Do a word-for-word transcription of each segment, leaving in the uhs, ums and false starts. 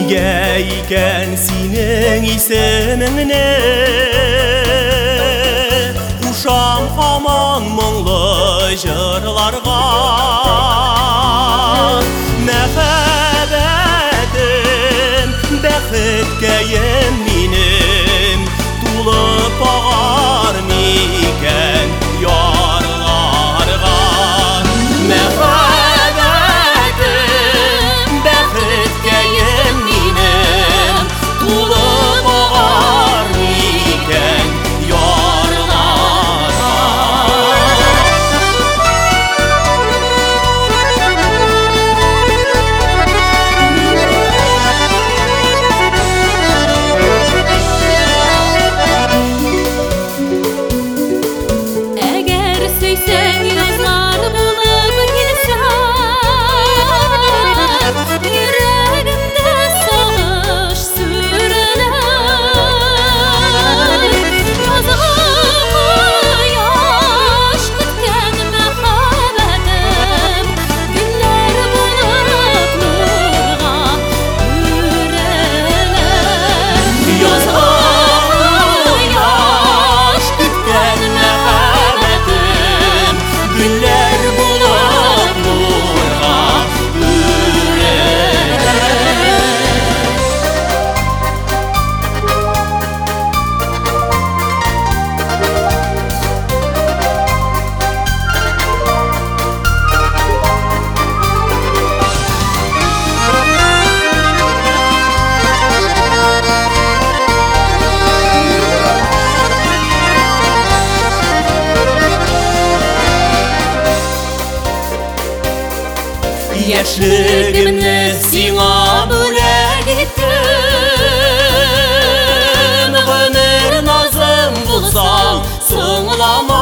Niye iken senin isimini Uşam haman мұңлы жырларға Мәхәббәтім бәхеткәем минем Тулып ағар микән ярларға Мәхәббәтім бәхеткәем минем Тулып ағар микән Яшьлегемне сиңа бүләк иттем Гомер назым булсаң соңлама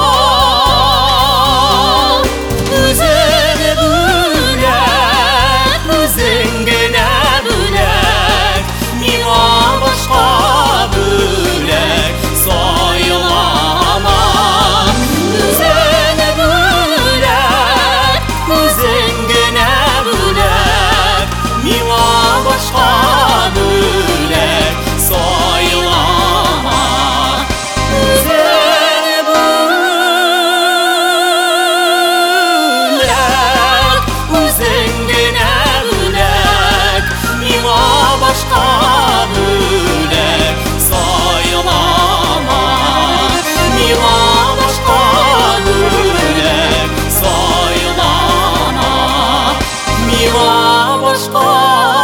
Үзең бүләк, үзең генә бүләк Миңа башка бүләк сайлама Үзең бүләк, үзең генә Миңа башка бүләк сайлама Үзең бүләк, үзең генә бүләк Миңа башка бүләк сайлама Миңа башка бүләк сайлама Миңа башка